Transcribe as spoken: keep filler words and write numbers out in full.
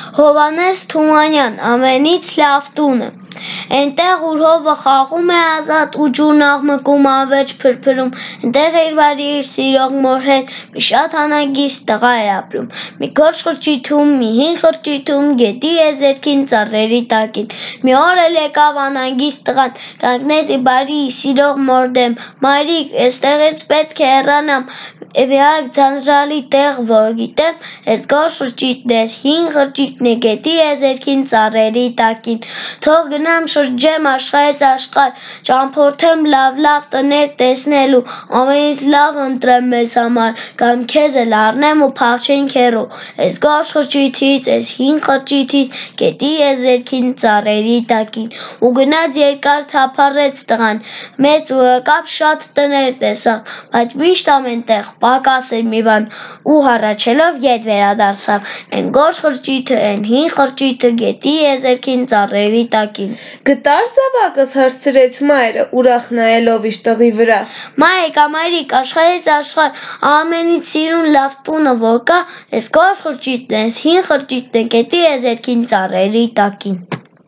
Հովհաննես Թումանյան ամենից լավ տունը Էնտեղ ուր հովը խաղում է ազատ ու ջուրն աղմկում անվերջ փրփրում Էնտեղ իր վարի իր սիրող մոր հետ մի շատ անհանգիստ տղա էր ապրում Մի գորշ խրճիթում, մի հին խրճիթում, գետի եզերքին, ծառերի տակին Մի օր էլ եկավ անհանգիստ տղան, կանգնեց իր բարի սիրող մոր դեմ Մայրիկ, էստեղից պետք է հեռանամ, միակ ձանձրալի տեղ որ գիտեմ, էս գորշ խրճիթն է, էս հին խրճիթն է, գետի եզերքին, ծառերի տակին Թող գնամ շրջեմ աշխարհից աշխարհ, ճամփորդեմ լավ-լավ տներ տեսնելու, ամենից լավ ընտրեմ մեզ համար, կամ քեզ էլ առնեմ ու փախչենք հեռու, էս գորշ խրճիթից, էս հին խրճիթից, գետի եզերքին, ծառերի տակին Ու գնաց երկար թափառեց տղան, մեծ ու եկավ շատ տներ տեսավ, բայց միշտ ամեն տեղ պակաս էր մի բան ու հառաչելով ետ վերադարձավ, էն գորշ խրճիթը, էն հին խրճիթը, գետի եզերքին, ծառերի տակին Գտա՞ր զավակս, հարցրեց մայրը, ուրախ նայելով իր տղի վրա Մայիկա, մայրիկ, աշխարհից աշխարհ, ամենից սիրուն լավ տունը որ կա, էս գորշ խրճիթն է, էս հին խրճիթն է, գետի եզերքին, ծառերի տակին